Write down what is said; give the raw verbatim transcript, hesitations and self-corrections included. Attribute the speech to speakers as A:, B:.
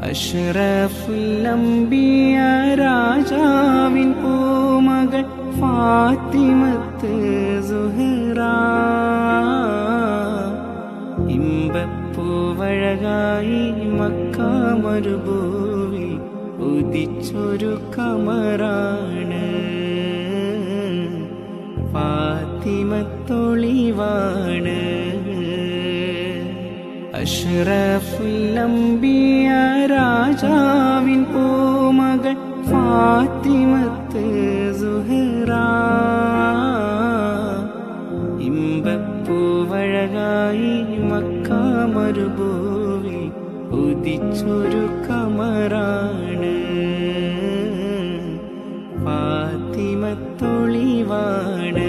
A: അഷ്റഫുൽ അംബിയ രാജാവിൻ പൂമകൾ ഫാത്തിമത്ത് സുഹ്റ ഇമ്പപ്പൂവഴകായി മക്ക മരുഭൂവിൽ ഉദിച്ചൊരു കമറാണ് ഫാത്തിമത്തൊളിവാണ്. അഷ്റഫുൽ അംബിയ രാജാവിൻ പൂമകൾ ഫാത്തിമത്ത് സുഹ്റ ഇമ്പപ്പൂവഴകായി മക്ക മരുഭൂവിൽ ഉദിച്ചൊരു കമറാണ് ഫാത്തിമത്തൊളിവാണ്.